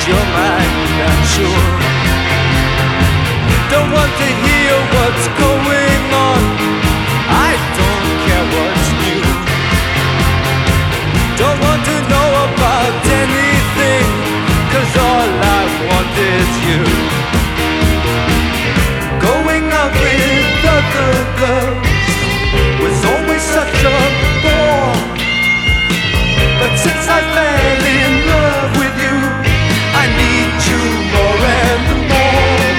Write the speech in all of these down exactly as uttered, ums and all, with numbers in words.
your mind, I'm sure. Don't want to hear what's going on, I don't care what's new. Don't want to know about anything, cause all I want is you. Going out with other girls was always such a bore, but since I fell in love with you, I need you more and more.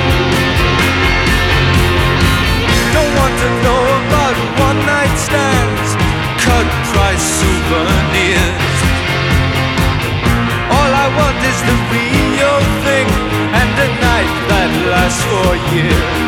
Don't want to know about one night stands, cut price souvenirs. All I want is the real thing, and a night that lasts for years.